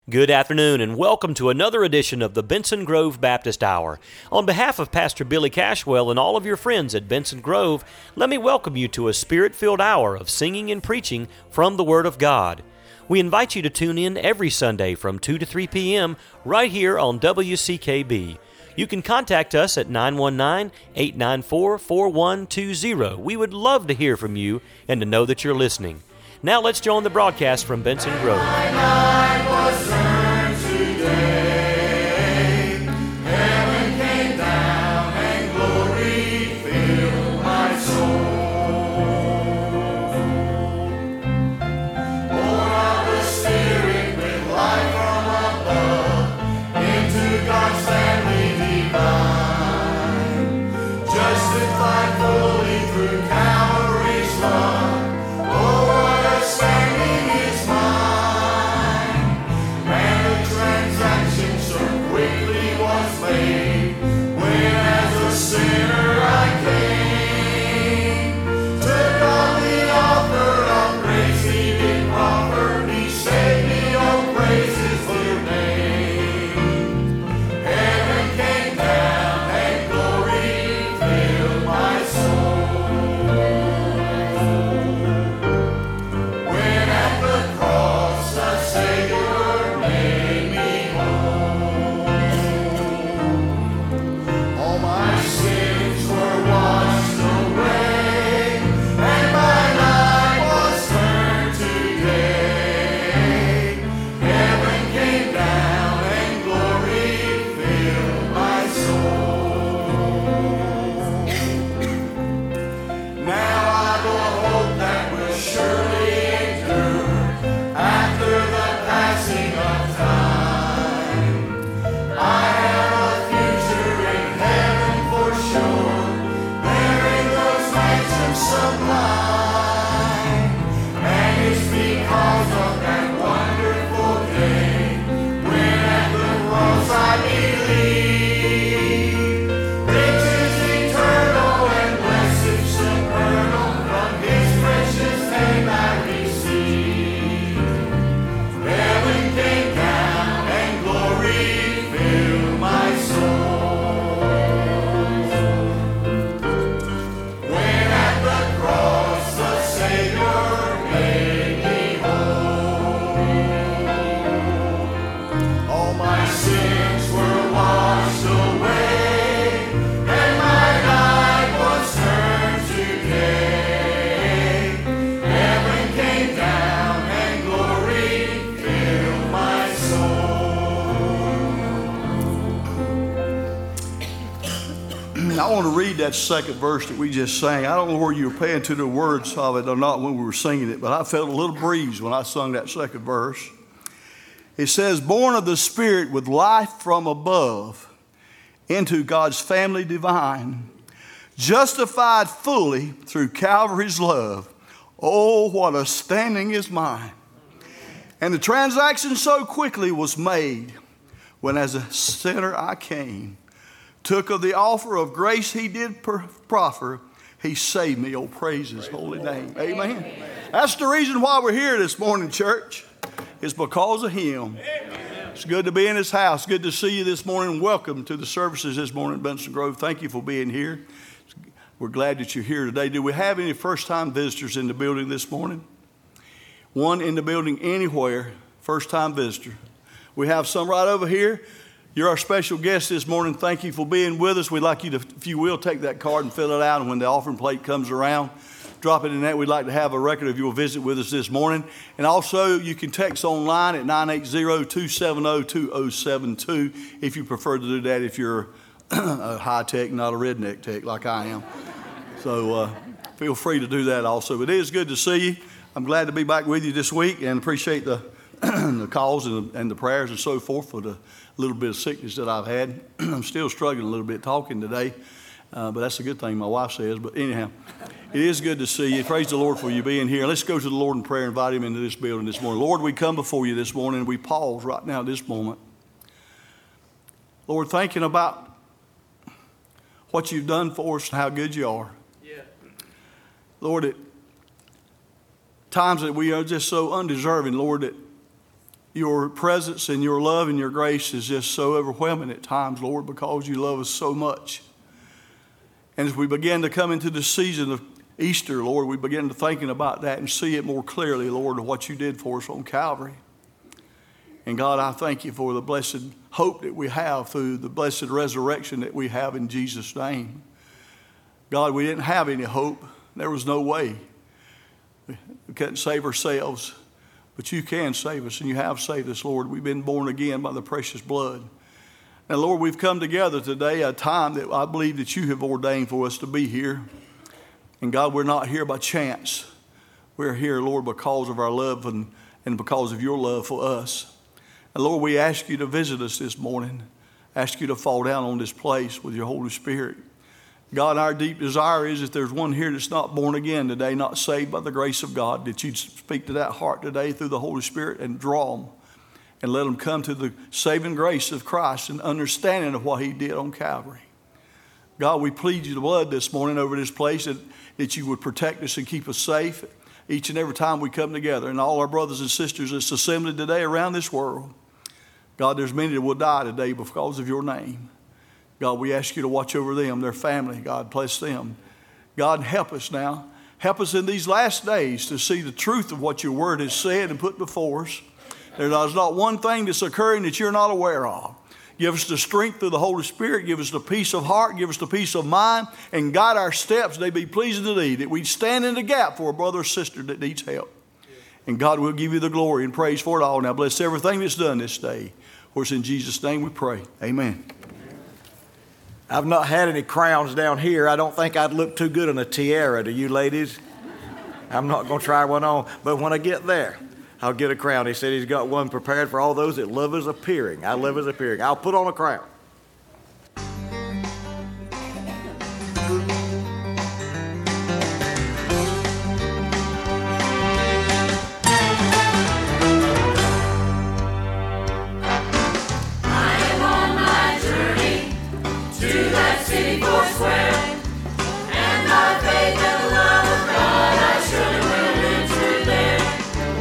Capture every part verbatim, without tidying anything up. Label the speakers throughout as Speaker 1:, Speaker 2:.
Speaker 1: Good afternoon and welcome to another edition of the Benson Grove Baptist Hour. On behalf of Pastor Billy Cashwell and all of your friends at Benson Grove, let me welcome you to a spirit-filled hour of singing and preaching from the Word of God. We invite you to tune in every Sunday from two to three p.m. right here on W C K B. You can contact us at nine one nine, eight nine four, four one two zero. We would love to hear from you and to know that you're listening. Now let's join the broadcast from Benson Grove.
Speaker 2: That second verse that we just sang, I don't know where you were paying to the words of it or not when we were singing it, but I felt a little breeze when I sung that second verse. It says, born of the Spirit with life from above, into God's family divine, justified fully through Calvary's love. Oh, what a standing is mine. And the transaction so quickly was made, when as a sinner I came, took of the offer of grace he did proffer, he saved me. Oh, praise his holy name. Amen. Amen. That's the reason why we're here this morning, church. It's because of him. Amen. It's good to be in his house. Good to see you this morning. Welcome to the services this morning at Benson Grove. Thank you for being here. We're glad that you're here today. Do we have any first-time visitors in the building this morning? One in the building anywhere, first-time visitor. We have some right over here. You're our special guest this morning. Thank you for being with us. We'd like you to, if you will, take that card and fill it out. And when the offering plate comes around, drop it in that. We'd like to have a record of your visit with us this morning. And also, you can text online at nine eight zero, two seven zero, two zero seven two if you prefer to do that if you're a high-tech, not a redneck tech like I am. So uh, feel free to do that also. But it is good to see you. I'm glad to be back with you this week and appreciate the, the calls and the, and the prayers and so forth for the little bit of sickness that I've had. I'm still struggling a little bit talking today, uh, but that's a good thing, my wife says. But anyhow, it is good to see you. Praise the Lord for you being here. Let's go to the Lord in prayer and invite him into this building this morning. Lord, we come before you this morning and we pause right now at this moment. Lord, thinking about what you've done for us and how good you are. Yeah. Lord, at times that we are just so undeserving, Lord, that your presence and your love and your grace is just so overwhelming at times, Lord, because you love us so much. And as we begin to come into the season of Easter, Lord, we begin to thinking about that and see it more clearly, Lord, of what you did for us on Calvary. And God, I thank you for the blessed hope that we have through the blessed resurrection that we have in Jesus' name. God, we didn't have any hope. There was no way. We couldn't save ourselves, but you can save us, and you have saved us, Lord. We've been born again by the precious blood. And Lord, we've come together today, a time that I believe that you have ordained for us to be here. And God, we're not here by chance. We're here, Lord, because of our love and, and because of your love for us. And Lord, we ask you to visit us this morning. Ask you to fall down on this place with your Holy Spirit. God, our deep desire is if there's one here that's not born again today, not saved by the grace of God, that you'd speak to that heart today through the Holy Spirit and draw them and let them come to the saving grace of Christ and understanding of what he did on Calvary. God, we plead you the blood this morning over this place, that, that you would protect us and keep us safe each and every time we come together. And all our brothers and sisters that's assembled today around this world, God, there's many that will die today because of your name. God, we ask you to watch over them, their family. God, bless them. God, help us now. Help us in these last days to see the truth of what your word has said and put before us. There's not one thing that's occurring that you're not aware of. Give us the strength of the Holy Spirit. Give us the peace of heart. Give us the peace of mind. And guide our steps, they be pleasing to thee, that we stand in the gap for a brother or sister that needs help. And God will give you the glory and praise for it all. Now bless everything that's done this day. Of course, in Jesus' name we pray. Amen.
Speaker 3: I've not had any crowns down here. I don't think I'd look too good in a tiara to you ladies. I'm not going to try one on. But when I get there, I'll get a crown. He said he's got one prepared for all those that love his appearing. I love his appearing. I'll put on a crown.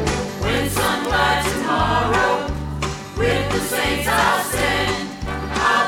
Speaker 4: With the saints I'll stand.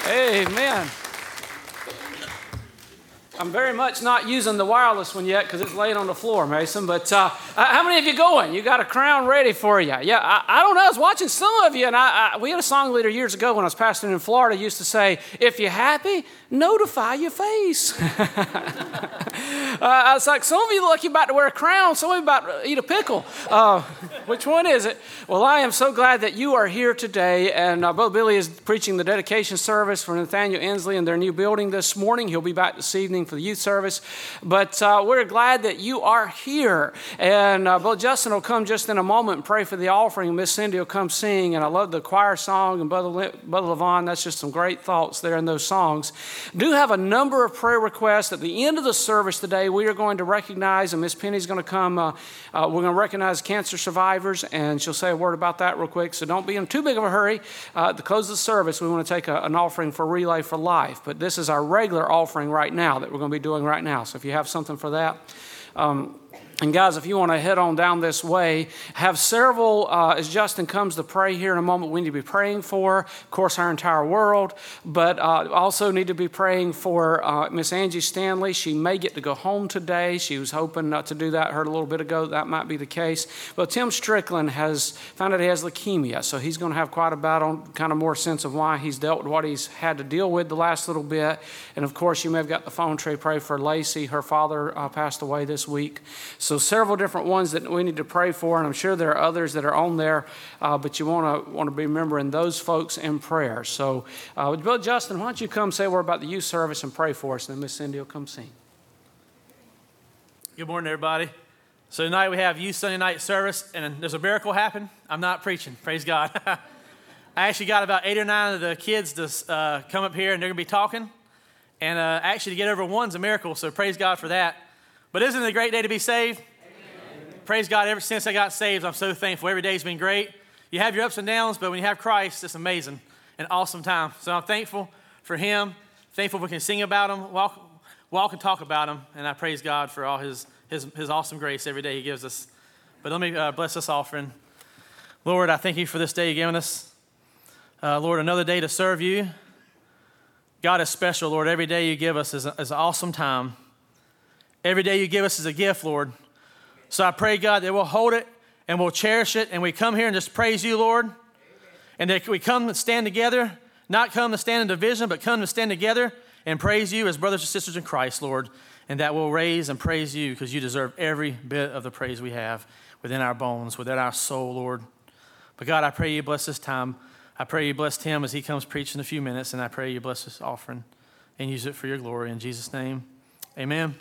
Speaker 4: Amen. I'm very much not using the wireless one yet because it's laying on the floor, Mason. But uh, how many of you going? You got a crown ready for you? Yeah, I, I don't know. I was watching some of you, and I, I, we had a song leader years ago when I was pastoring in Florida used to say, if you're happy, notify your face. uh, I was like, some of you look like you're about to wear a crown, some of you about to eat a pickle. Uh, which one is it? Well, I am so glad that you are here today, and uh, Brother Billy is preaching the dedication service for Nathaniel Inslee in their new building this morning. He'll be back this evening for the youth service, but uh, we're glad that you are here. And uh, Brother Justin will come just in a moment and pray for the offering. Miss Cindy will come sing, and I love the choir song, and Brother, Le- Brother Levon, that's just some great thoughts there in those songs. Do have a number of prayer requests. At the end of the service today, we are going to recognize, and Miss Penny's going to come, uh, uh, we're going to recognize cancer survivors, and she'll say a word about that real quick, so don't be in too big of a hurry. Uh, at the close of the service, we want to take a, an offering for Relay for Life, but this is our regular offering right now that we're going to be doing right now. So if you have something for that. Um, and guys, if you want to head on down this way, have several, uh, as Justin comes to pray here in a moment, we need to be praying for, of course, our entire world, but uh, also need to be praying for uh, Miss Angie Stanley. She may get to go home today. She was hoping not to do that. Heard a little bit ago that might be the case. But Tim Strickland has found out he has leukemia, so he's going to have quite a battle, kind of more sense of why he's dealt with what he's had to deal with the last little bit. And of course, you may have got the phone tree. Pray for Lacey. Her father uh, passed away this week. So several different ones that we need to pray for, and I'm sure there are others that are on there, uh, but you want to want to be remembering those folks in prayer. So, uh, Brother Justin, why don't you come say a word about the youth service and pray for us, and then Miss Cindy will come sing.
Speaker 5: Good morning, everybody. So tonight we have youth Sunday night service, and there's a miracle happen. I'm not preaching, praise God. I actually got about eight or nine of the kids to uh, come up here, and they're going to be talking, and uh, actually to get over one's a miracle, so praise God for that. But isn't it a great day to be saved? Praise God, ever since I got saved, I'm so thankful. Every day's been great. You have your ups and downs, but when you have Christ, it's amazing. An awesome time. So I'm thankful for him, thankful we can sing about him, walk, walk and talk about him, and I praise God for all his, his, his awesome grace every day he gives us. But let me uh, bless this offering. Lord, I thank you for this day you've given us. Uh, Lord, another day to serve you. God is special, Lord. Every day you give us is, a, is an awesome time. Every day you give us is a gift, Lord. So I pray, God, that we'll hold it and we'll cherish it, and we come here and just praise you, Lord. Amen. And that we come and stand together, not come to stand in division, but come to stand together and praise you as brothers and sisters in Christ, Lord. And that we'll raise and praise you because you deserve every bit of the praise we have within our bones, within our soul, Lord. But God, I pray you bless this time. I pray you bless Tim as he comes preach in a few minutes, and I pray you bless this offering and use it for your glory. In Jesus' name, amen.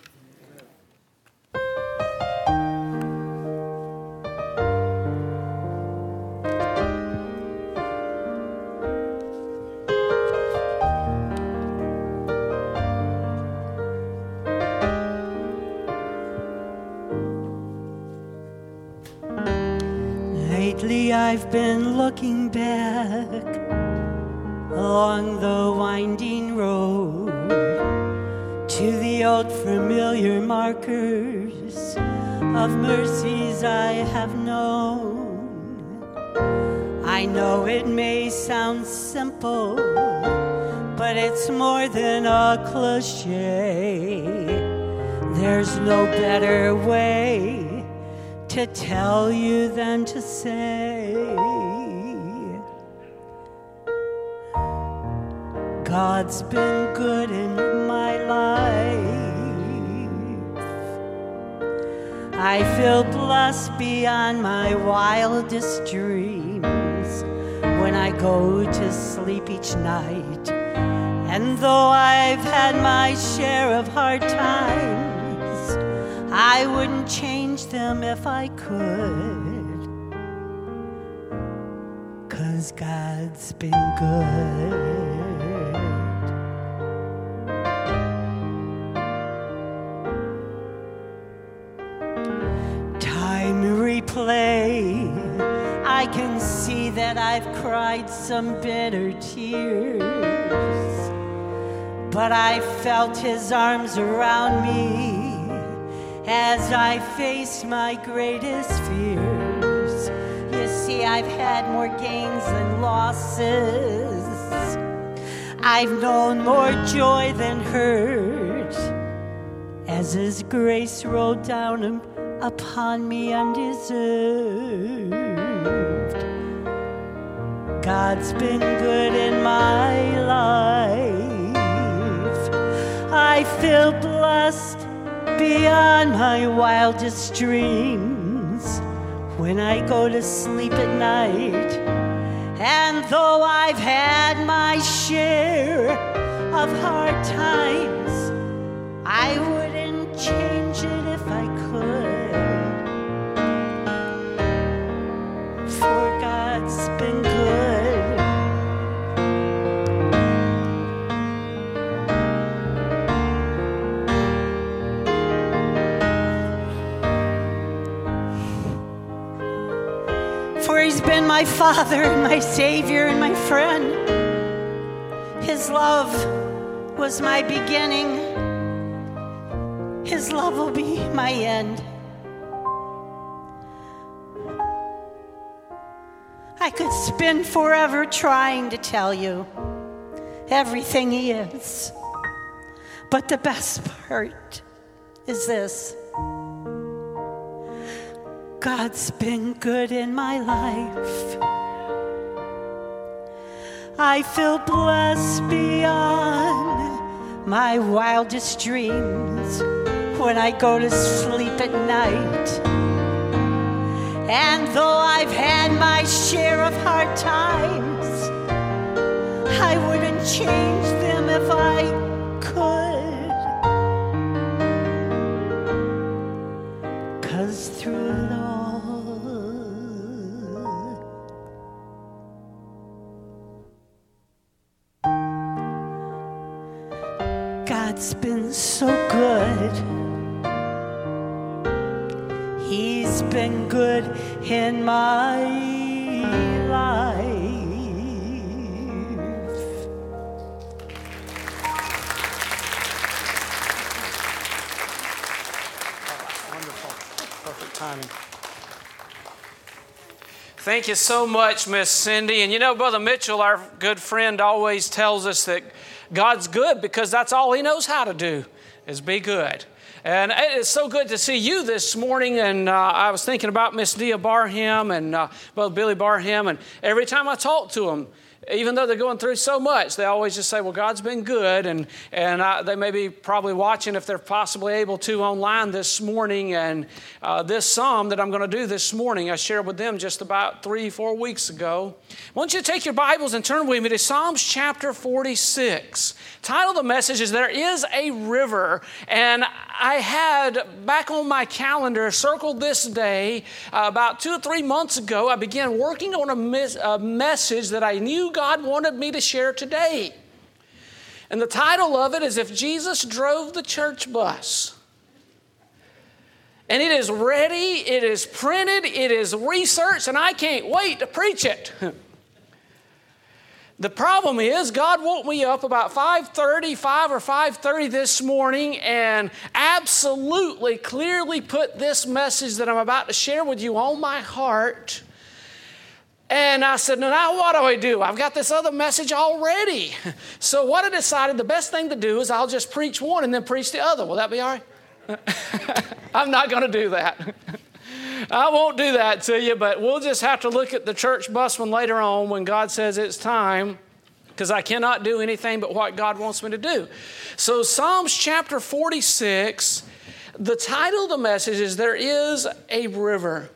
Speaker 6: Lately I've been looking back along the winding road to the old familiar markers of mercies I have known. I know it may sound simple, but it's more than a cliche. There's no better way to tell you than to say, God's been good in my life. I feel blessed beyond my wildest dreams when I go to sleep each night. And though I've had my share of hard times, I wouldn't change them if I could, 'cause God's been good. Time replay, I can see that I've cried some bitter tears, but I felt his arms around me as I face my greatest fears. You see, I've had more gains than losses. I've known more joy than hurt as His grace rolled down upon me undeserved. God's been good in my life. I feel blessed beyond my wildest dreams when I go to sleep at night. And though I've had my share of hard times, I wouldn't change it if I could, for God's been good. For He's been my Father and my Savior and my friend. His love was my beginning. His love will be my end. I could spend forever trying to tell you everything He is. But the best part is this: God's been good in my life. I feel blessed beyond my wildest dreams when I go to sleep at night. And though I've had my share of hard times, I wouldn't change them if I could. 'Cause through it all, God's been so good. He's been good in my life.
Speaker 4: Wonderful. Perfect timing. Thank you so much, Miss Cindy. And you know, Brother Mitchell, our good friend, always tells us that God's good because that's all He knows how to do, is be good. And it's so good to see you this morning. And uh, I was thinking about Miss Dia Barham and uh, Brother Billy Barham. And every time I talk to them, even though they're going through so much, they always just say, well, God's been good. And, and I, they may be probably watching, if they're possibly able to, online this morning. And uh, this psalm that I'm going to do this morning, I shared with them just about three, four weeks ago. I want you to take your Bibles and turn with me to Psalms chapter forty-six. Title of the message is There Is a River. And I had back on my calendar circled this day uh, about two or three months ago. I began working on a, mes- a message that I knew God wanted me to share today. And the title of it is If Jesus Drove the Church Bus. And it is ready, it is printed, it is researched, and I can't wait to preach it. The problem is God woke me up about five thirty, five or five thirty this morning and absolutely clearly put this message that I'm about to share with you on my heart. And I said, now what do I do? I've got this other message already. So what I decided, the best thing to do is I'll just preach one and then preach the other. Will that be all right? I'm not going to do that. I won't do that to you, but we'll just have to look at the church bus one later on when God says it's time, because I cannot do anything but what God wants me to do. So Psalms chapter forty-six, the title of the message is There Is a River.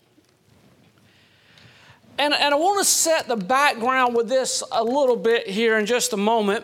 Speaker 4: And, and I want to set the background with this a little bit here in just a moment.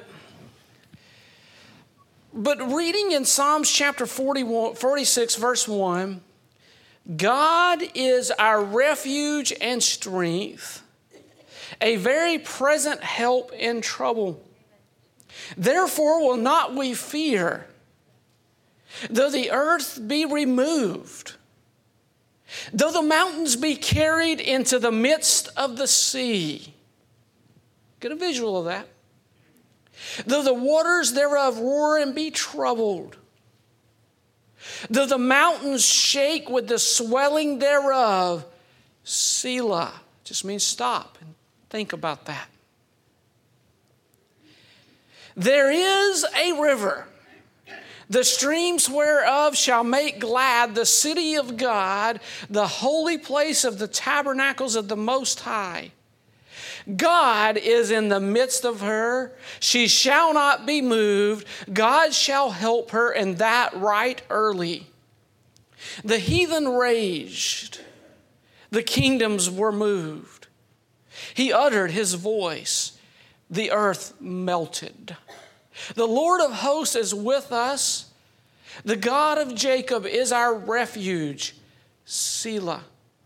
Speaker 4: But reading in Psalms chapter forty-one, forty-six, verse one, God is our refuge and strength, a very present help in trouble. Therefore will not we fear, though the earth be removed, though the mountains be carried into the midst of the sea. Get a visual of that. Though the waters thereof roar and be troubled, though the mountains shake with the swelling thereof, Selah just means stop and think about that. There is a river, the streams whereof shall make glad the city of God, the holy place of the tabernacles of the Most High. God is in the midst of her. She shall not be moved. God shall help her, and that right early. The heathen raged. The kingdoms were moved. He uttered his voice. The earth melted. The Lord of hosts is with us. The God of Jacob is our refuge. Selah.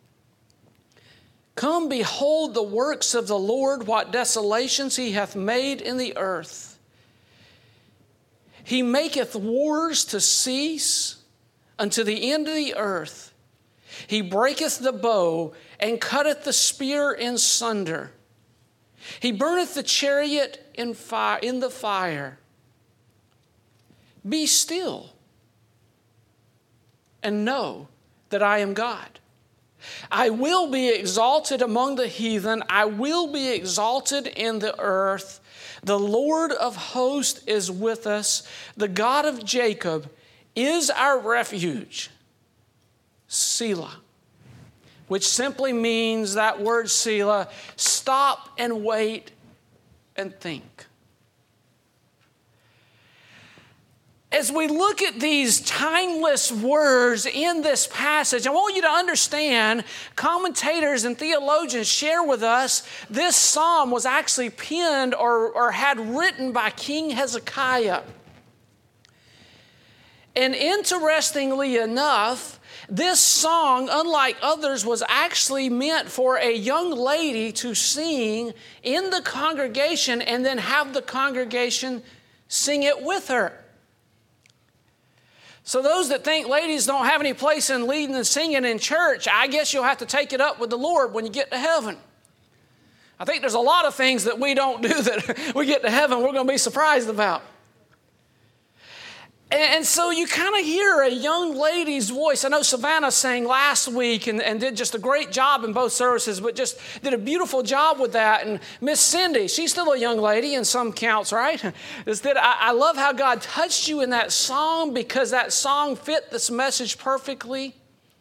Speaker 4: Come, behold the works of the Lord, what desolations he hath made in the earth. He maketh wars to cease unto the end of the earth. He breaketh the bow and cutteth the spear in sunder. He burneth the chariot in fire, in the fire. Be still and know that I am God. I will be exalted among the heathen. I will be exalted in the earth. The Lord of hosts is with us. The God of Jacob is our refuge. Selah, which simply means, that word Selah, stop and wait and think. As we look at these timeless words in this passage, I want you to understand, commentators and theologians share with us, this psalm was actually penned or, or had written by King Hezekiah. And interestingly enough, this song, unlike others, was actually meant for a young lady to sing in the congregation and then have the congregation sing it with her. So those that think ladies don't have any place in leading and singing in church, I guess you'll have to take it up with the Lord when you get to heaven. I think there's a lot of things that we don't do that we get to heaven we're going to be surprised about. And so you kind of hear a young lady's voice. I know Savannah sang last week and, and did just a great job in both services, but just did a beautiful job with that. And Miss Cindy, she's still a young lady in some counts, right? Is that I, I love how God touched you in that song, because that song fit this message perfectly.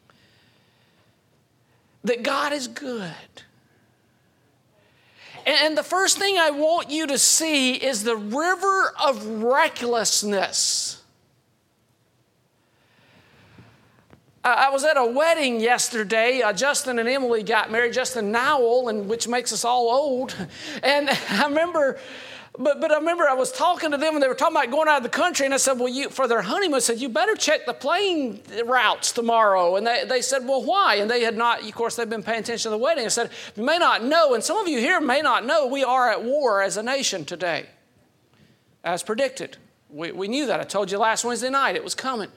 Speaker 4: That God is good. And the first thing I want you to see is the river of recklessness. I was at a wedding yesterday. Uh, Justin and Emily got married, Justin Nowell, and which makes us all old. And I remember, but but I remember I was talking to them, and they were talking about going out of the country. And I said, well, you, for their honeymoon, I said, you better check the plane routes tomorrow. And they, they said, well, why? And they had not, of course, they've been paying attention to the wedding. I said, you may not know, and some of you here may not know, we are at war as a nation today, as predicted. We, we knew that. I told you last Wednesday night it was coming.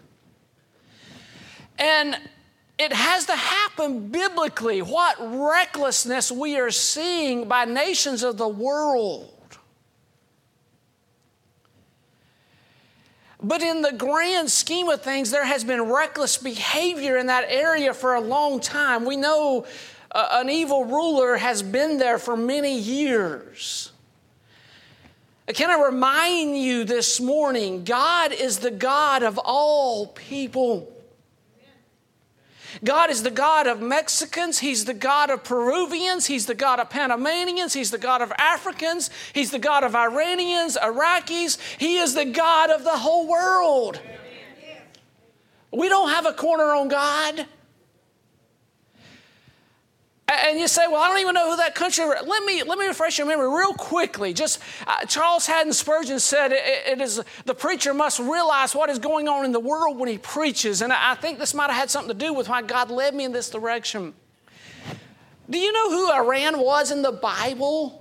Speaker 4: And it has to happen biblically. What recklessness we are seeing by nations of the world. But in the grand scheme of things, there has been reckless behavior in that area for a long time. We know uh, an evil ruler has been there for many years. Can I remind you this morning, God is the God of all people. God is the God of Mexicans. He's the God of Peruvians. He's the God of Panamanians. He's the God of Africans. He's the God of Iranians, Iraqis. He is the God of the whole world. We don't have a corner on God. And you say, well, I don't even know who that country is. Let me, let me refresh your memory real quickly. Just uh, Charles Haddon Spurgeon said it, it is the preacher must realize what is going on in the world when he preaches. And I think this might have had something to do with why God led me in this direction. Do you know who Iran was in the Bible?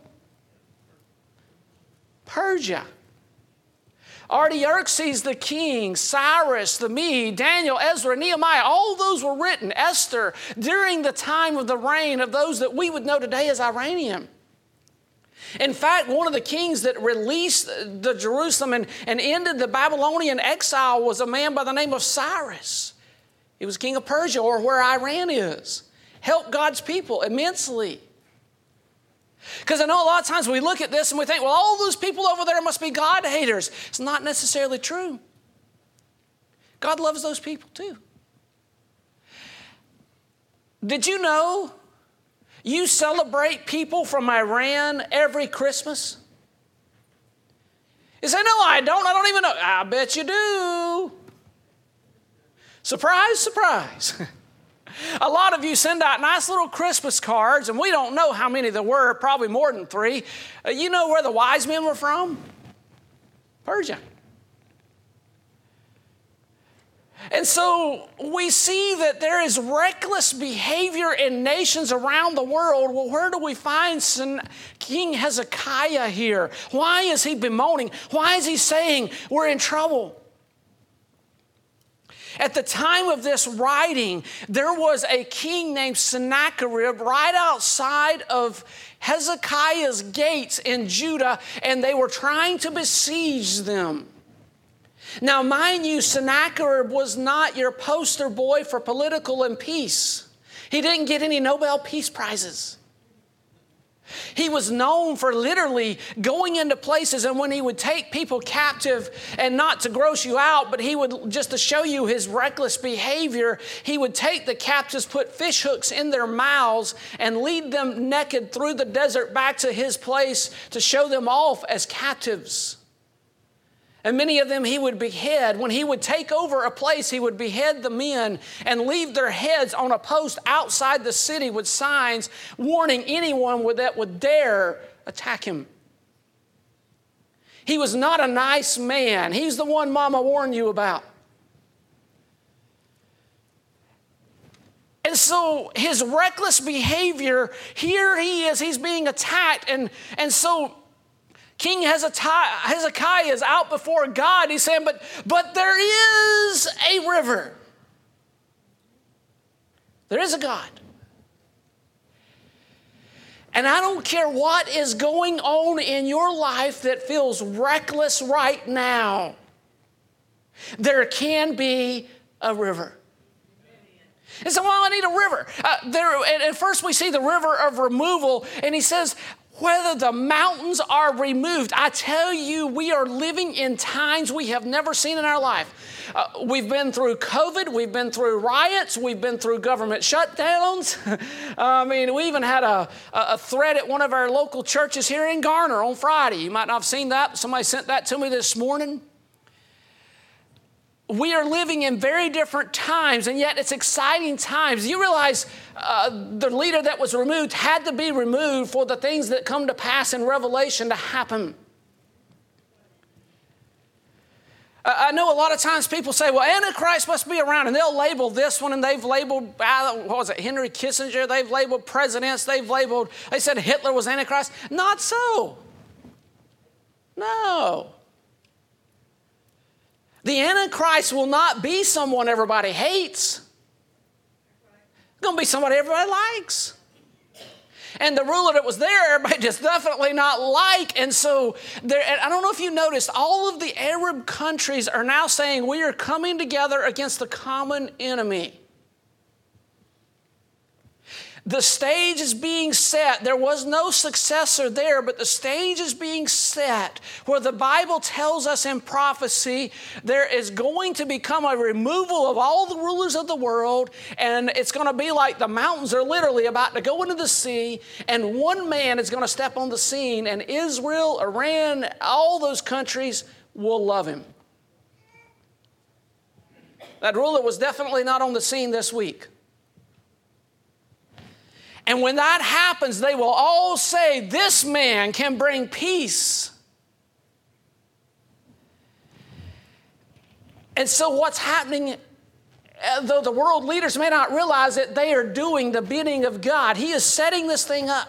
Speaker 4: Persia. Artaxerxes the king, Cyrus the Mede, Daniel, Ezra, Nehemiah, all those were written, Esther, during the time of the reign of those that we would know today as Iranian. In fact, one of the kings that released the Jerusalem and, and ended the Babylonian exile was a man by the name of Cyrus. He was king of Persia, or where Iran is. Helped God's people immensely. Because I know a lot of times we look at this and we think, well, all those people over there must be God haters. It's not necessarily true. God loves those people too. Did you know you celebrate people from Iran every Christmas? You say, no, I don't. I don't even know. I bet you do. Surprise, surprise. A lot of you send out nice little Christmas cards, and we don't know how many there were, probably more than three. Uh, you know where the wise men were from? Persia. And so we see that there is reckless behavior in nations around the world. Well, where do we find King Hezekiah here? Why is he bemoaning? Why is he saying we're in trouble? At the time of this writing, there was a king named Sennacherib right outside of Hezekiah's gates in Judah, and they were trying to besiege them. Now, mind you, Sennacherib was not your poster boy for political and peace. He didn't get any Nobel Peace Prizes. He was known for literally going into places, and when he would take people captive, and not to gross you out, but he would, just to show you his reckless behavior, he would take the captives, put fish hooks in their mouths, and lead them naked through the desert back to his place to show them off as captives. And many of them he would behead. When he would take over a place, he would behead the men and leave their heads on a post outside the city with signs warning anyone that would dare attack him. He was not a nice man. He's the one Mama warned you about. And so his reckless behavior, here he is, he's being attacked. And, and so King Hezekiah is out before God. He's saying, but, but there is a river. There is a God. And I don't care what is going on in your life that feels reckless right now. There can be a river. And so, well, I need a river. Uh, there, and, and first we see the river of removal, and he says, whether the mountains are removed, I tell you, we are living in times we have never seen in our life. Uh, we've been through COVID. We've been through riots. We've been through government shutdowns. I mean, we even had a, a threat at one of our local churches here in Garner on Friday. You might not have seen that. Somebody sent that to me this morning. We are living in very different times, and yet it's exciting times. You realize uh, the leader that was removed had to be removed for the things that come to pass in Revelation to happen. Uh, I know a lot of times people say, well, Antichrist must be around, and they'll label this one, and they've labeled, uh, what was it, Henry Kissinger, they've labeled presidents, they've labeled, they said Hitler was Antichrist. Not so. No. The Antichrist will not be someone everybody hates. It's going to be somebody everybody likes. And the ruler that was there, everybody just definitely not like. And so, there, and I don't know if you noticed, all of the Arab countries are now saying we are coming together against the common enemy. The stage is being set. There was no successor there, but the stage is being set where the Bible tells us in prophecy there is going to become a removal of all the rulers of the world, and it's going to be like the mountains are literally about to go into the sea, and one man is going to step on the scene, and Israel, Iran, all those countries will love him. That ruler was definitely not on the scene this week. And when that happens, they will all say, this man can bring peace. And so what's happening, though the world leaders may not realize it, they are doing the bidding of God. He is setting this thing up.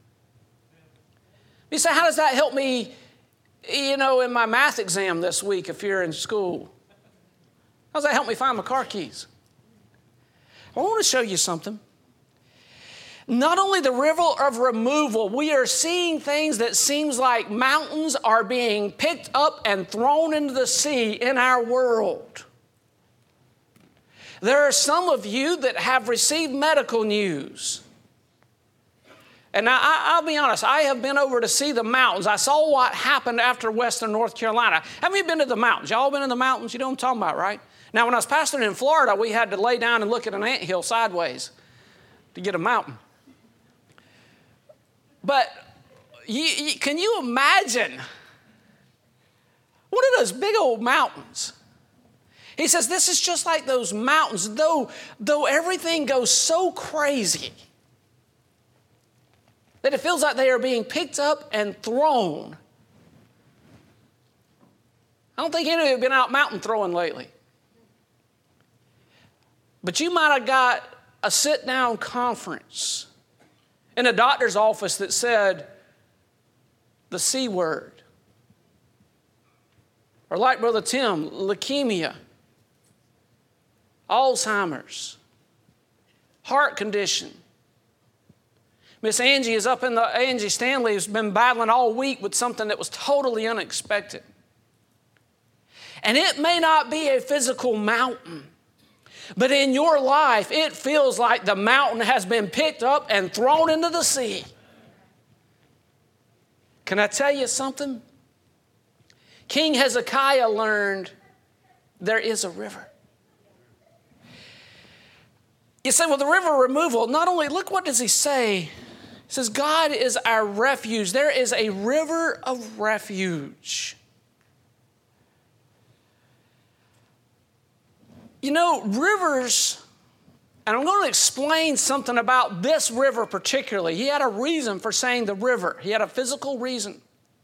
Speaker 4: You say, how does that help me, you know, in my math exam this week if you're in school? How does that help me find my car keys? I want to show you something. Not only the river of removal, we are seeing things that seems like mountains are being picked up and thrown into the sea in our world. There are some of you that have received medical news. And I, I, I'll be honest, I have been over to see the mountains. I saw what happened after Western North Carolina. Have you been to the mountains? Y'all been in the mountains? You know what I'm talking about, right? Now, when I was pastoring in Florida, we had to lay down and look at an anthill sideways to get a mountain. But you, you, can you imagine one of those big old mountains? He says this is just like those mountains, though, though everything goes so crazy that it feels like they are being picked up and thrown. I don't think any of you have been out mountain throwing lately. But you might have got a sit-down conference in a doctor's office that said the C word. Or like Brother Tim, leukemia, Alzheimer's, heart condition. Miss Angie is up in the, Angie Stanley has been battling all week with something that was totally unexpected. And it may not be a physical mountain, but in your life, it feels like the mountain has been picked up and thrown into the sea. Can I tell you something? King Hezekiah learned there is a river. You say, well, the river removal, not only, look what does he say? He says, God is our refuge. There is a river of refuge. You know, rivers, and I'm going to explain something about this river particularly. He had a reason for saying the river. He had a physical reason.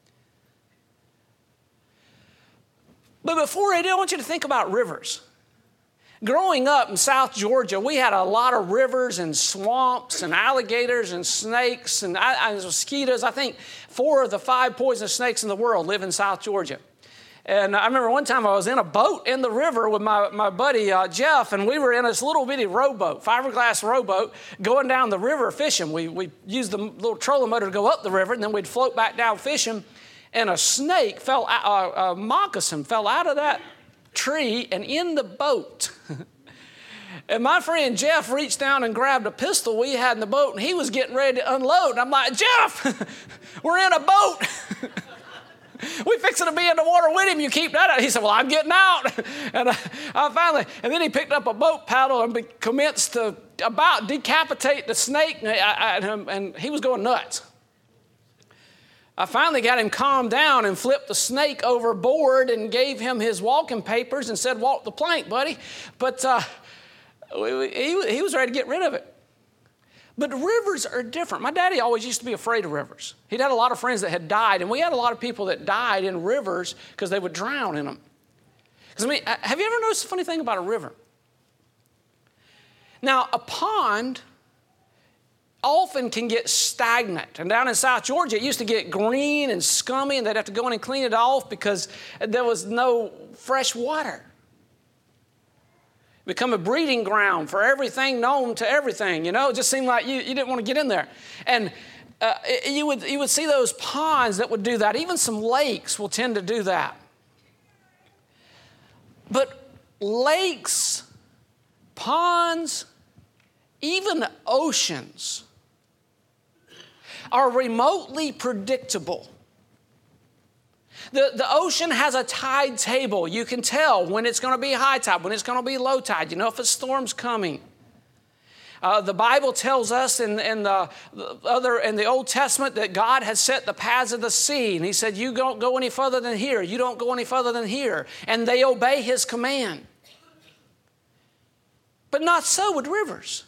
Speaker 4: But before I do, I want you to think about rivers. Growing up in South Georgia, we had a lot of rivers and swamps and alligators and snakes and, and mosquitoes. I think four of the five poisonous snakes in the world live in South Georgia. And I remember one time I was in a boat in the river with my, my buddy uh, Jeff, and we were in this little bitty rowboat, fiberglass rowboat, going down the river fishing. We, we used the little trolling motor to go up the river, and then we'd float back down fishing. And a snake fell out, uh, a moccasin fell out of that tree and in the boat. And my friend Jeff reached down and grabbed a pistol we had in the boat, and he was getting ready to unload. And I'm like, Jeff, we're in a boat. We fixing to be in the water with him. You keep that out. He said, well, I'm getting out. And I, I finally, and then he picked up a boat paddle and be, commenced to about decapitate the snake. And, I, I, and he was going nuts. I finally got him calmed down and flipped the snake overboard and gave him his walking papers and said, walk the plank, buddy. But uh, he, he was ready to get rid of it. But rivers are different. My daddy always used to be afraid of rivers. He'd had a lot of friends that had died, and we had a lot of people that died in rivers because they would drown in them. Because I mean, have you ever noticed a funny thing about a river? Now, a pond often can get stagnant. And down in South Georgia, it used to get green and scummy, and they'd have to go in and clean it off because there was no fresh water. Become a breeding ground for everything known to everything. You know, it just seemed like you, you didn't want to get in there. And uh, it, you would you would see those ponds that would do that. Even some lakes will tend to do that. But lakes, ponds, even oceans are remotely predictable. The, the ocean has a tide table. You can tell when it's going to be high tide, when it's going to be low tide. You know if a storm's coming. Uh, the Bible tells us in, in, the, the other, in the Old Testament that God has set the paths of the sea. And he said, you don't go any further than here. You don't go any further than here. And they obey his command. But not so with rivers.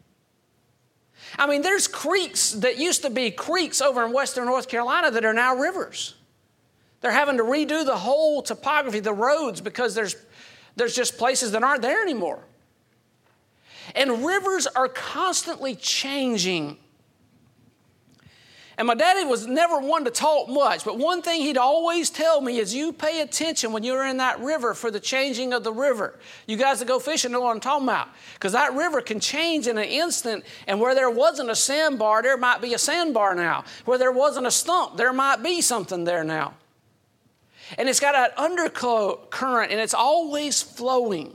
Speaker 4: I mean, there's creeks that used to be creeks over in Western North Carolina that are now rivers. They're having to redo the whole topography, the roads, because there's, there's just places that aren't there anymore. And rivers are constantly changing. And my daddy was never one to talk much, but one thing he'd always tell me is you pay attention when you're in that river for the changing of the river. You guys that go fishing know what I'm talking about. Because that river can change in an instant, and where there wasn't a sandbar, there might be a sandbar now. Where there wasn't a stump, there might be something there now. And it's got an undercurrent, and it's always flowing.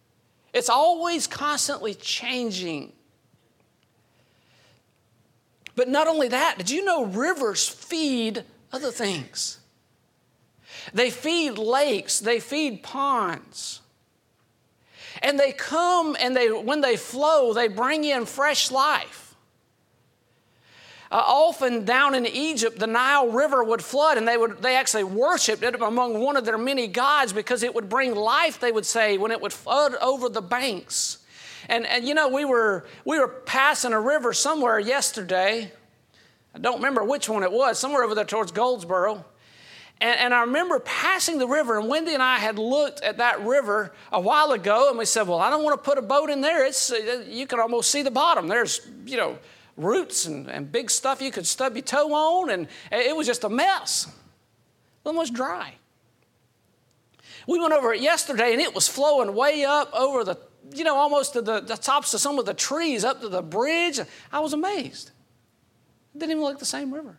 Speaker 4: It's always constantly changing. But not only that, did you know rivers feed other things? They feed lakes, they feed ponds. And they come and they, when they flow, they bring in fresh life. Uh, often down in Egypt, the Nile River would flood, and they would they actually worshipped it among one of their many gods because it would bring life, they would say, when it would flood over the banks. And, and you know, we were we were passing a river somewhere yesterday. I don't remember which one it was, somewhere over there towards Goldsboro. And, and I remember passing the river, and Wendy and I had looked at that river a while ago, and we said, well, I don't want to put a boat in there. It's you can almost see the bottom. There's, you know, roots and, and big stuff you could stub your toe on, and it was just a mess. Almost dry. We went over it yesterday, and it was flowing way up over the, you know, almost to the, the tops of some of the trees, up to the bridge. I was amazed. It didn't even look the same river.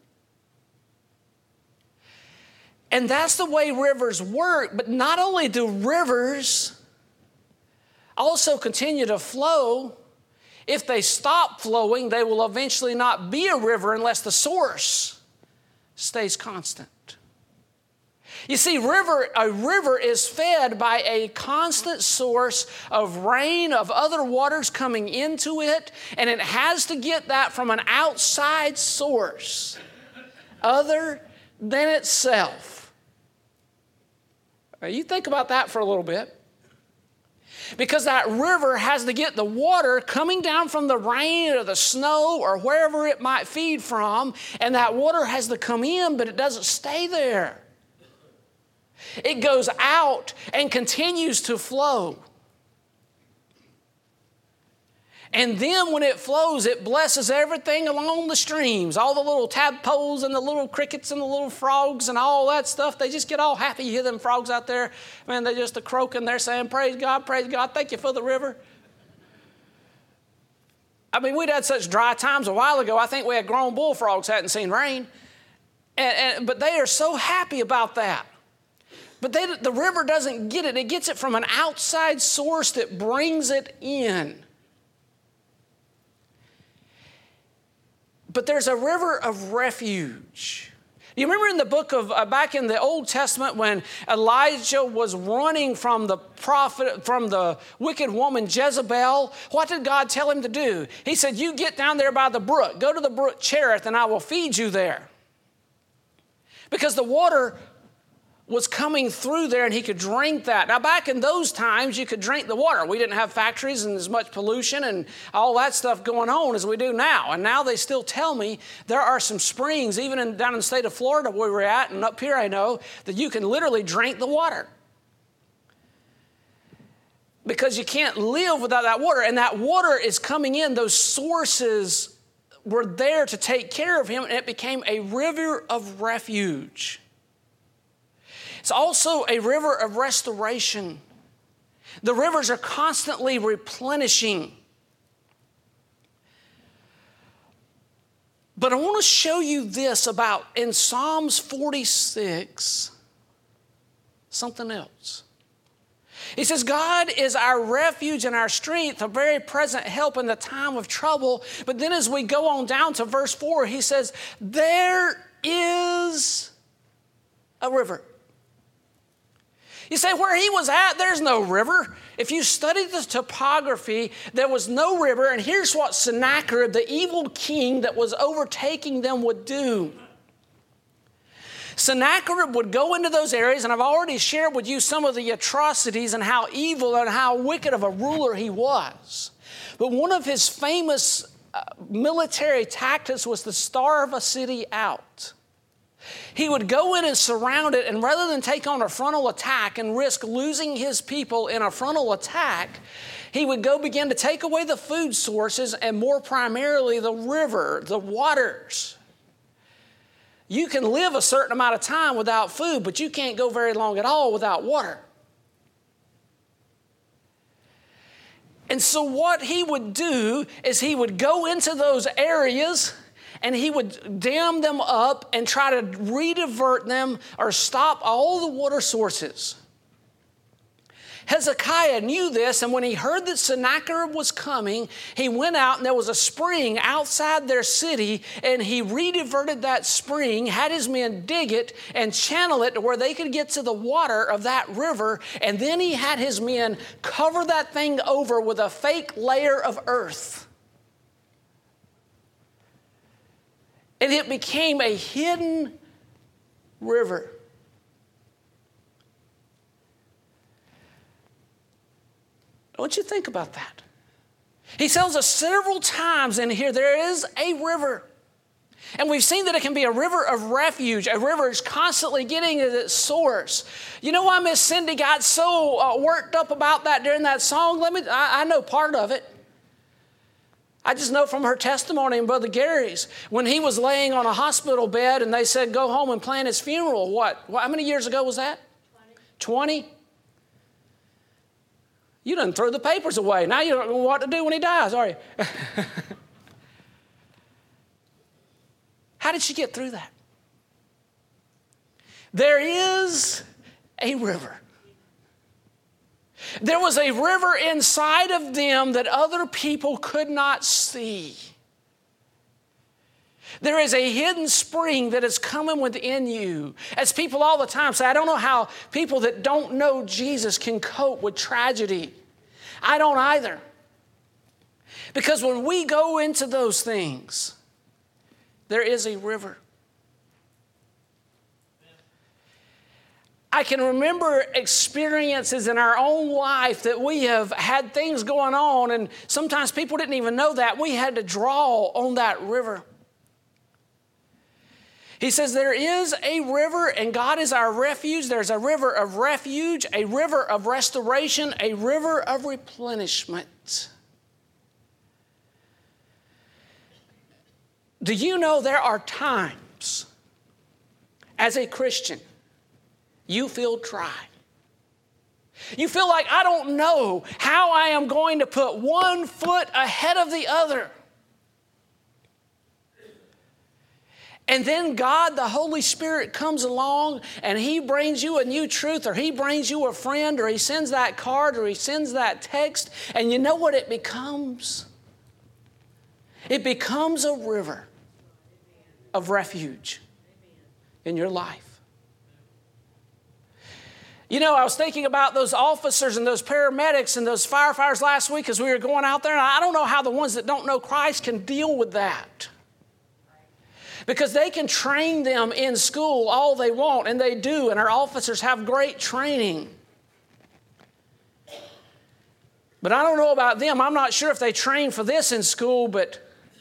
Speaker 4: And that's the way rivers work. But not only do rivers also continue to flow, if they stop flowing, they will eventually not be a river unless the source stays constant. You see, river, a river is fed by a constant source of rain, of other waters coming into it, and it has to get that from an outside source other than itself. Now, you think about that for a little bit. Because that river has to get the water coming down from the rain or the snow or wherever it might feed from, and that water has to come in, but it doesn't stay there. It goes out and continues to flow. And then when it flows, it blesses everything along the streams. All the little tadpoles and the little crickets and the little frogs and all that stuff. They just get all happy. You hear them frogs out there. Man, they're just a croaking. They're saying, praise God, praise God. Thank you for the river. I mean, we'd had such dry times a while ago. I think we had grown bullfrogs hadn't seen rain. And, and, but they are so happy about that. But they, the river doesn't get it. It gets it from an outside source that brings it in. But there's a river of refuge. You remember in the book of, uh, back in the Old Testament when Elijah was running from the prophet, from the wicked woman Jezebel, what did God tell him to do? He said, you get down there by the brook, go to the brook Cherith, and I will feed you there. Because the water was coming through there and he could drink that. Now, back in those times, you could drink the water. We didn't have factories and as much pollution and all that stuff going on as we do now. And now they still tell me there are some springs, even in, down in the state of Florida where we're at, and up here I know, that you can literally drink the water. Because you can't live without that water. And that water is coming in. Those sources were there to take care of him, and it became a river of refuge. It's also a river of restoration. The rivers are constantly replenishing. But I want to show you this about, in Psalms forty-six, something else. He says, God is our refuge and our strength, a very present help in the time of trouble. But then as we go on down to verse four, he says, there is a river. You say, where he was at, there's no river. If you study the topography, there was no river. And here's what Sennacherib, the evil king that was overtaking them, would do. Sennacherib would go into those areas, and I've already shared with you some of the atrocities and how evil and how wicked of a ruler he was. But one of his famous uh, military tactics was to starve a city out. He would go in and surround it, and rather than take on a frontal attack and risk losing his people in a frontal attack, he would go begin to take away the food sources and more primarily the river, the waters. You can live a certain amount of time without food, but you can't go very long at all without water. And so what he would do is he would go into those areas and he would dam them up and try to redivert them or stop all the water sources. Hezekiah knew this, and when he heard that Sennacherib was coming, he went out, and there was a spring outside their city, and he rediverted that spring, had his men dig it and channel it to where they could get to the water of that river, and then he had his men cover that thing over with a fake layer of earth. And it became a hidden river. I want you to think about that. He tells us several times in here there is a river. And we've seen that it can be a river of refuge. A river is constantly getting at its source. You know why Miss Cindy got so uh, worked up about that during that song? Let me, I, I know part of it. I just know from her testimony and Brother Gary's. When he was laying on a hospital bed and they said, go home and plan his funeral. What? How many years ago was that? twenty. twenty? You done threw the papers away. Now you don't know what to do when he dies, are you? How did she get through that? There is a river. There was a river inside of them that other people could not see. There is a hidden spring that is coming within you. As people all the time say, I don't know how people that don't know Jesus can cope with tragedy. I don't either. Because when we go into those things, there is a river. I can remember experiences in our own life that we have had things going on, and sometimes people didn't even know that. We had to draw on that river. He says there is a river, and God is our refuge. There's a river of refuge, a river of restoration, a river of replenishment. Do you know there are times as a Christian you feel dry? You feel like, I don't know how I am going to put one foot ahead of the other. And then God, the Holy Spirit, comes along and He brings you a new truth, or He brings you a friend, or He sends that card, or He sends that text. And you know what it becomes? It becomes a river of refuge in your life. You know, I was thinking about those officers and those paramedics and those firefighters last week as we were going out there, and I don't know how the ones that don't know Christ can deal with that. Because they can train them in school all they want, and they do, and our officers have great training. But I don't know about them. I'm not sure if they train for this in school, but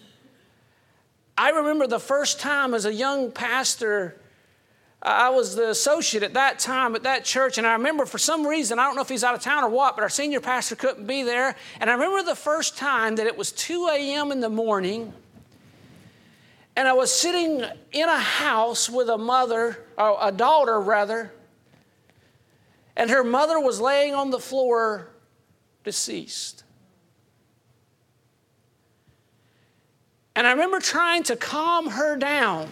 Speaker 4: I remember the first time as a young pastor, I was the associate at that time at that church, and I remember for some reason, I don't know if he's out of town or what, but our senior pastor couldn't be there. And I remember the first time that it was two a.m. in the morning, and I was sitting in a house with a mother, or a daughter rather, and her mother was laying on the floor deceased. And I remember trying to calm her down.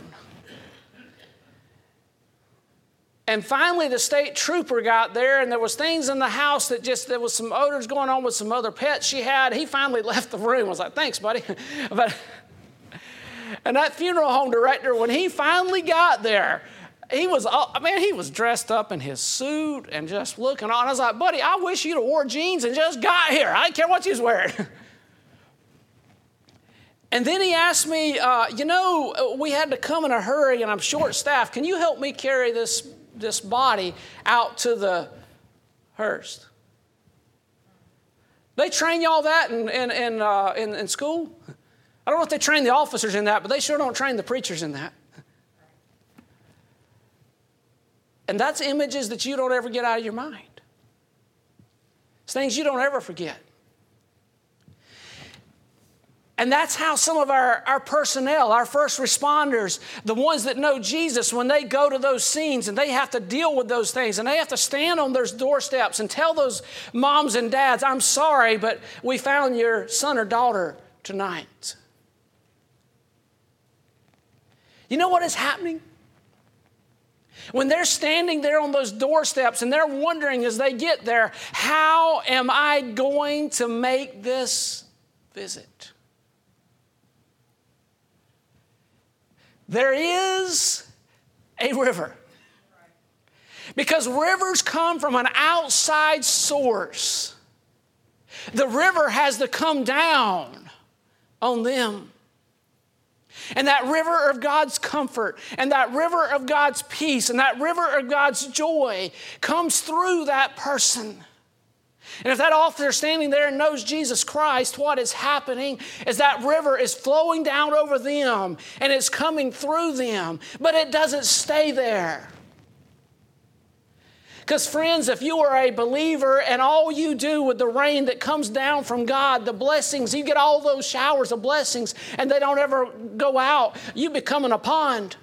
Speaker 4: And finally the state trooper got there, and there was things in the house that just, there was some odors going on with some other pets she had. He finally left the room. I was like, thanks, buddy. But, and that funeral home director, when he finally got there, he was, I mean, he was dressed up in his suit and just looking on. I was like, buddy, I wish you'd have wore jeans and just got here. I didn't care what you was wearing. And then he asked me, uh, you know, we had to come in a hurry and I'm short-staffed. Can you help me carry this, this body out to the hearse? They train y'all that in, in, in, uh, in, in school? I don't know if they train the officers in that, but they sure don't train the preachers in that. And that's images that you don't ever get out of your mind. It's things you don't ever forget. And that's how some of our, our personnel, our first responders, the ones that know Jesus, when they go to those scenes and they have to deal with those things and they have to stand on those doorsteps and tell those moms and dads, I'm sorry, but we found your son or daughter tonight. You know what is happening? When they're standing there on those doorsteps and they're wondering as they get there, how am I going to make this visit? There is a river. Because rivers come from an outside source. The river has to come down on them. And that river of God's comfort and that river of God's peace and that river of God's joy comes through that person. And if that author is standing there and knows Jesus Christ, what is happening is that river is flowing down over them and it's coming through them, but it doesn't stay there. Because friends, if you are a believer and all you do with the rain that comes down from God, the blessings, you get all those showers of blessings and they don't ever go out, you become in a pond.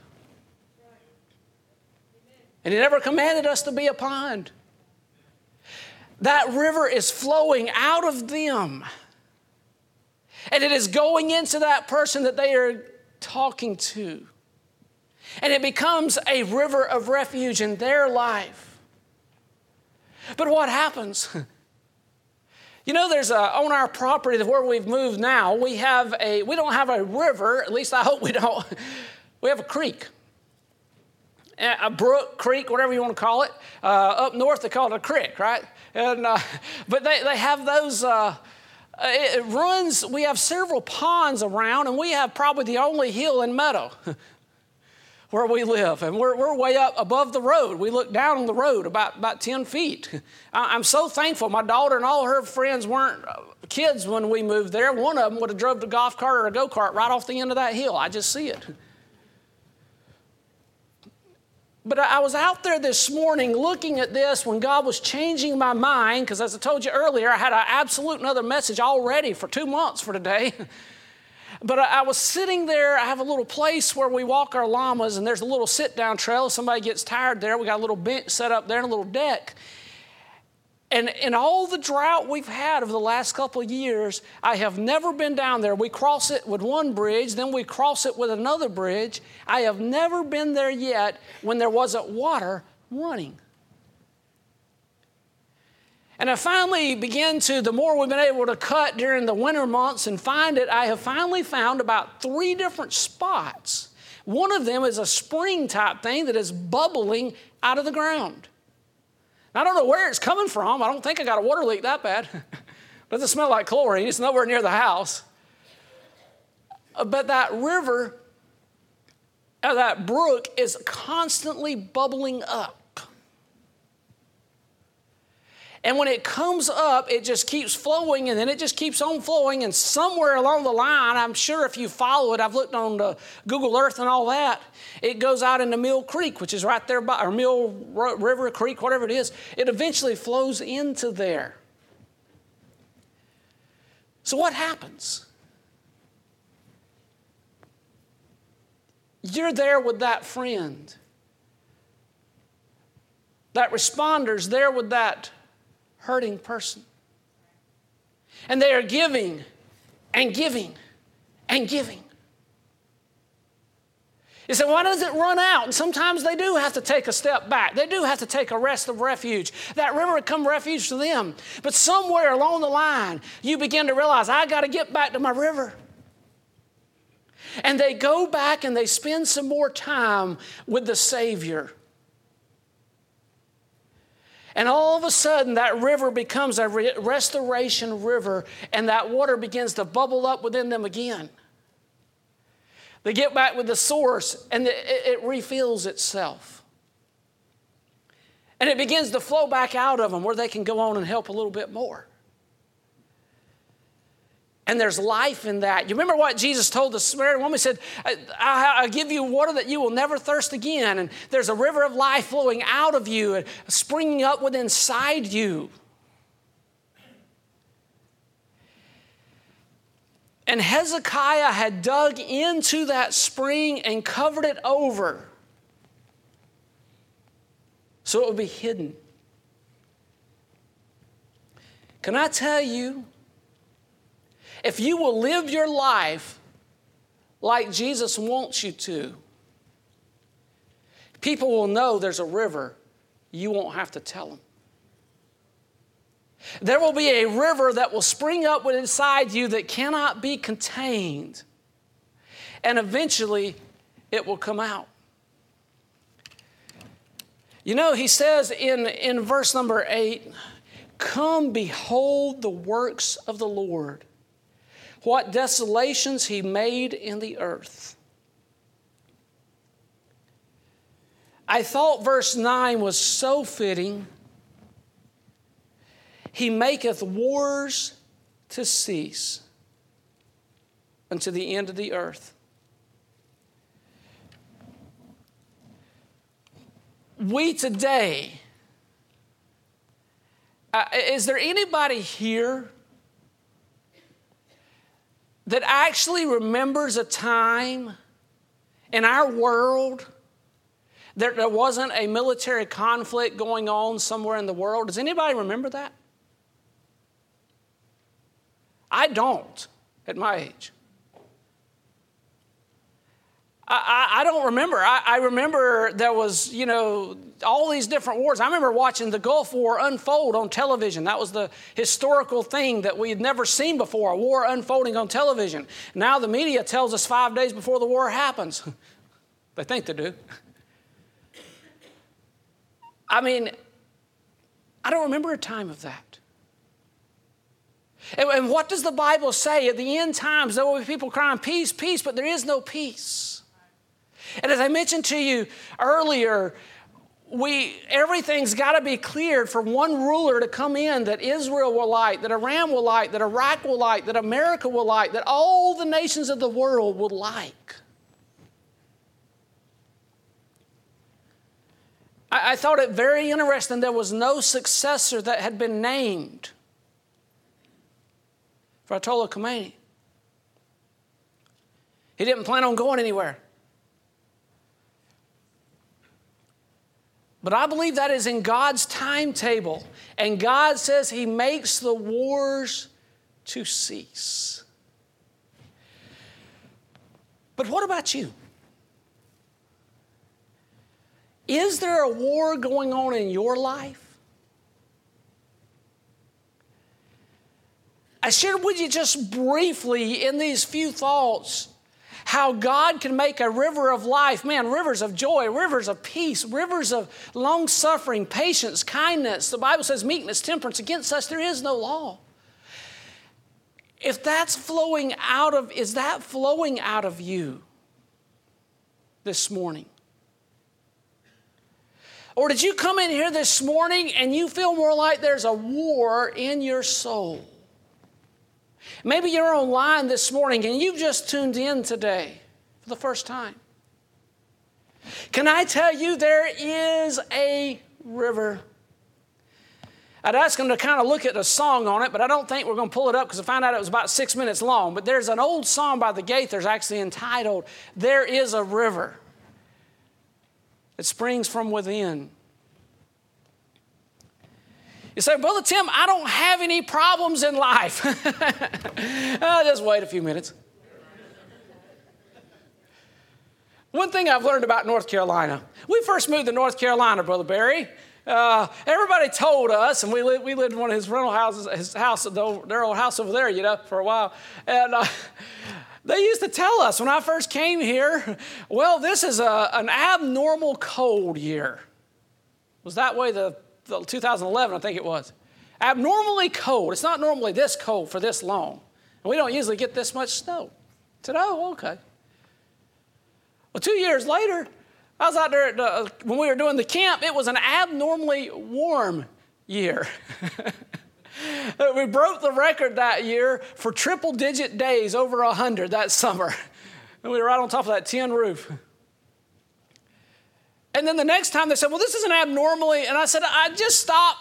Speaker 4: And He never commanded us to be a pond. That river is flowing out of them. And it is going into that person that they are talking to. And it becomes a river of refuge in their life. But what happens? You know, there's a, on our property where we've moved now, we have a, we don't have a river, at least I hope we don't. We have a creek. A brook, creek, whatever you want to call it. Uh, up north, they call it a creek, right? And uh, but they, they have those, uh, it, it runs, we have several ponds around, and we have probably the only hill and meadow where we live. And we're, we're way up above the road. We look down on the road about, about ten feet. I'm so thankful. My daughter and all her friends weren't kids when we moved there. One of them would have drove a golf cart or a go-kart right off the end of that hill. I just see it. But I was out there this morning looking at this when God was changing my mind, because as I told you earlier, I had an absolute another message already for two months for today. But I was sitting there. I have a little place where we walk our llamas, and there's a little sit-down trail. If somebody gets tired there, we got a little bench set up there and a little deck. And in all the drought we've had over the last couple of years, I have never been down there. We cross it with one bridge, then we cross it with another bridge. I have never been there yet when there wasn't water running. And I finally began to, the more we've been able to cut during the winter months and find it, I have finally found about three different spots. One of them is a spring type thing that is bubbling out of the ground. I don't know where it's coming from. I don't think I got a water leak that bad. Doesn't smell like chlorine. It's nowhere near the house. But that river, or that brook is constantly bubbling up. And when it comes up, it just keeps flowing, and then it just keeps on flowing. And somewhere along the line, I'm sure if you follow it, I've looked on the Google Earth and all that, it goes out into Mill Creek, which is right there by, or Mill River Creek, whatever it is. It eventually flows into there. So what happens? You're there with that friend. That responder's there with that hurting person. And they are giving and giving and giving. You say, why does it run out? And sometimes they do have to take a step back. They do have to take a rest of refuge. That river would become refuge to them. But somewhere along the line, you begin to realize, I got to get back to my river. And they go back and they spend some more time with the Savior. And all of a sudden, that river becomes a re- restoration river, and that water begins to bubble up within them again. They get back with the source, and it, it refills itself. And it begins to flow back out of them where they can go on and help a little bit more. And there's life in that. You remember what Jesus told the Samaritan woman? He said, I, I, I give you water that you will never thirst again. And there's a river of life flowing out of you and springing up within inside you. And Hezekiah had dug into that spring and covered it over so it would be hidden. Can I tell you, if you will live your life like Jesus wants you to, People will know there's a river. You won't have to tell them. There will be a river that will spring up inside you that cannot be contained. And eventually, it will come out. You know, he says in, in verse number eight, come behold the works of the Lord, what desolations he made in the earth. I thought verse nine was so fitting. He maketh wars to cease unto the end of the earth. We today, uh, is there anybody here that actually remembers a time in our world that there wasn't a military conflict going on somewhere in the world? Does anybody remember that? I don't at my age. I, I, I don't remember. I, I remember there was, you know, all these different wars. I remember watching the Gulf War unfold on television. That was the historical thing that we had never seen before, a war unfolding on television. Now the media tells us five days before the war happens. They think they do. I mean, I don't remember a time of that. And, and what does the Bible say? At the end times, there will be people crying, peace, peace, but there is no peace. And as I mentioned to you earlier, we everything's got to be cleared for one ruler to come in that Israel will like, that Iran will like, that Iraq will like, that America will like, that all the nations of the world will like. I, I thought it very interesting there was no successor that had been named for Ayatollah Khomeini. He didn't plan on going anywhere. But I believe that is in God's timetable. And God says he makes the wars to cease. But what about you? Is there a war going on in your life? I shared with you just briefly in these few thoughts how God can make a river of life, man, rivers of joy, rivers of peace, rivers of long-suffering, patience, kindness. The Bible says meekness, temperance. Against such there is no law. If that's flowing out of, is that flowing out of you this morning? Or did you come in here this morning and you feel more like there's a war in your soul? Maybe you're online this morning and you've just tuned in today for the first time. Can I tell you there is a river? I'd ask them to kind of look at a song on it, but I don't think we're going to pull it up because I found out it was about six minutes long. But there's an old song by the Gaithers actually entitled, There is a River that springs from within. You say, Brother Tim, I don't have any problems in life. Oh, just wait a few minutes. One thing I've learned about North Carolina. We first moved to North Carolina, Brother Barry. Uh, everybody told us, and we lived, we lived in one of his rental houses, his house, their old house over there, you know, for a while. And uh, they used to tell us when I first came here, well, this is a, an abnormal cold year. Was that way the two thousand eleven, I think it was. Abnormally cold. It's not normally this cold for this long. And we don't usually get this much snow. I said, oh, okay. Well, two years later, I was out there at the, when we were doing the camp, it was an abnormally warm year. We broke the record that year for triple-digit days over one hundred that summer. And we were right on top of that tin roof. And then the next time they said, well, this is an abnormally, and I said, I just stop.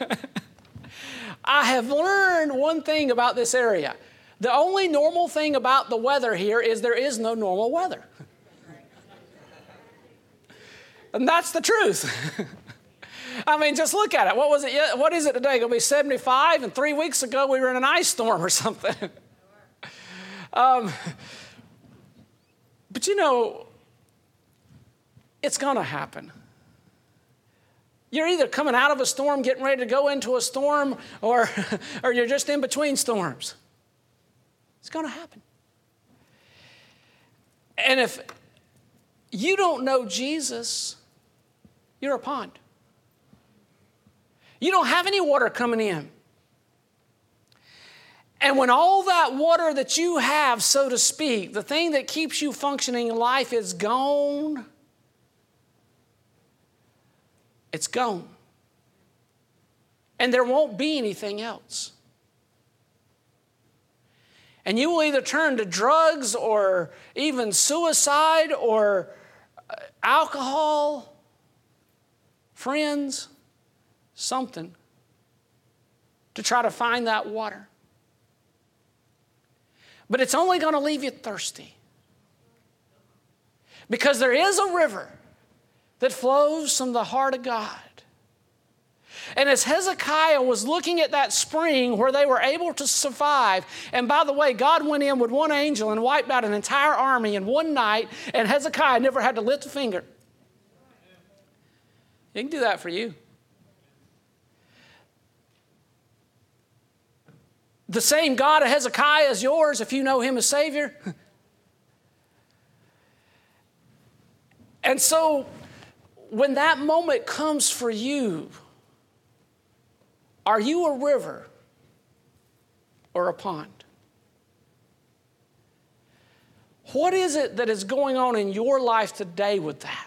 Speaker 4: I have learned one thing about this area. The only normal thing about the weather here is there is no normal weather. And that's the truth. I mean, just look at it. What was it? What is it today? Going to be seventy-five, and three weeks ago we were in an ice storm or something. um, but you know, it's going to happen. You're either coming out of a storm, getting ready to go into a storm, or, or you're just in between storms. It's going to happen. And if you don't know Jesus, you're a pond. You don't have any water coming in. And when all that water that you have, so to speak, the thing that keeps you functioning in life is gone, it's gone. And there won't be anything else. And you will either turn to drugs or even suicide or alcohol, friends, something to try to find that water. But it's only going to leave you thirsty. Because there is a river that flows from the heart of God. And as Hezekiah was looking at that spring where they were able to survive, and by the way, God went in with one angel and wiped out an entire army in one night, and Hezekiah never had to lift a finger. He can do that for you. The same God of Hezekiah is yours if you know him as Savior. And so when that moment comes for you, are you a river or a pond? What is it that is going on in your life today with that?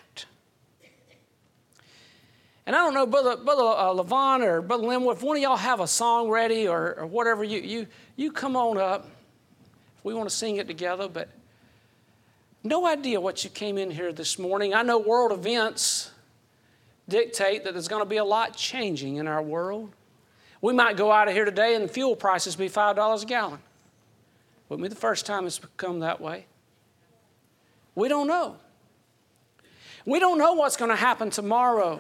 Speaker 4: And I don't know, Brother, Brother uh, Levon or Brother Linwood, if one of y'all have a song ready or, or whatever, you, you, you come on up. We want to sing it together, but no idea what you came in here this morning. I know world events dictate that there's going to be a lot changing in our world. We might go out of here today and the fuel prices be five dollars a gallon. Wouldn't be the first time it's become that way. We don't know. We don't know what's going to happen tomorrow.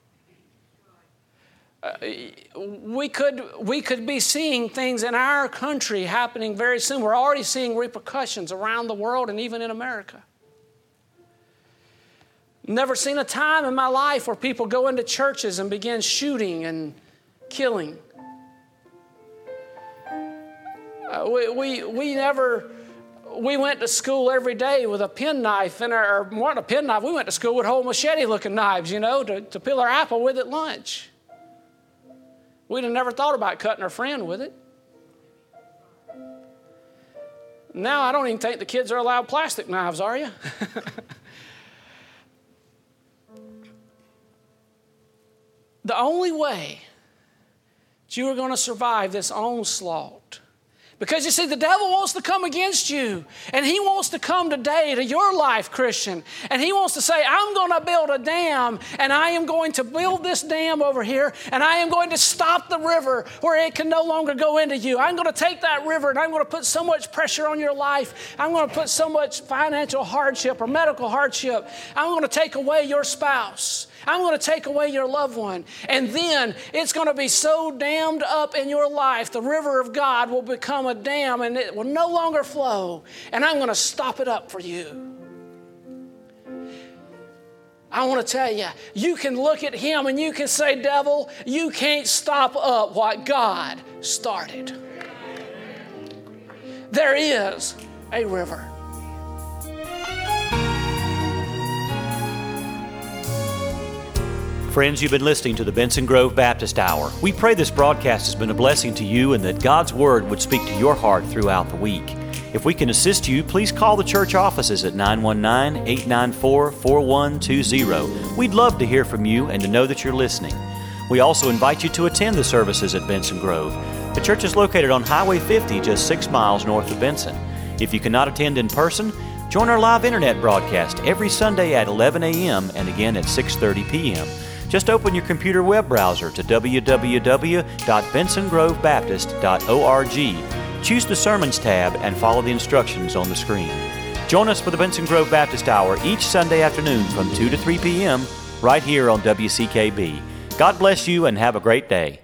Speaker 4: Uh, we could we could be seeing things in our country happening very soon. We're already seeing repercussions around the world and even in America. Never seen a time in my life where people go into churches and begin shooting and killing. Uh, we, we we never we went to school every day with a penknife in our or more than a penknife. We went to school with whole machete-looking knives, you know, to, to peel our apple with at lunch. We'd have never thought about cutting our friend with it. Now I don't even think the kids are allowed plastic knives, are you? The only way that you are going to survive this onslaught, because you see, the devil wants to come against you, and he wants to come today to your life, Christian, and he wants to say, I'm going to build a dam, and I am going to build this dam over here, and I am going to stop the river where it can no longer go into you. I'm going to take that river, and I'm going to put so much pressure on your life. I'm going to put so much financial hardship or medical hardship. I'm going to take away your spouse. I'm going to take away your loved one. And then it's going to be so dammed up in your life, the river of God will become a dam and it will no longer flow. And I'm going to stop it up for you. I want to tell you, you can look at him and you can say, devil, you can't stop up what God started. There is a river.
Speaker 1: Friends, you've been listening to the Benson Grove Baptist Hour. We pray this broadcast has been a blessing to you and that God's Word would speak to your heart throughout the week. If we can assist you, please call the church offices at nine one nine, eight nine four, four one two zero. We'd love to hear from you and to know that you're listening. We also invite you to attend the services at Benson Grove. The church is located on Highway fifty, just six miles north of Benson. If you cannot attend in person, join our live internet broadcast every Sunday at eleven a.m. and again at six thirty p.m. Just open your computer web browser to w w w dot benson grove baptist dot org. Choose the Sermons tab and follow the instructions on the screen. Join us for the Benson Grove Baptist Hour each Sunday afternoon from two to three p.m. right here on W C K B. God bless you and have a great day.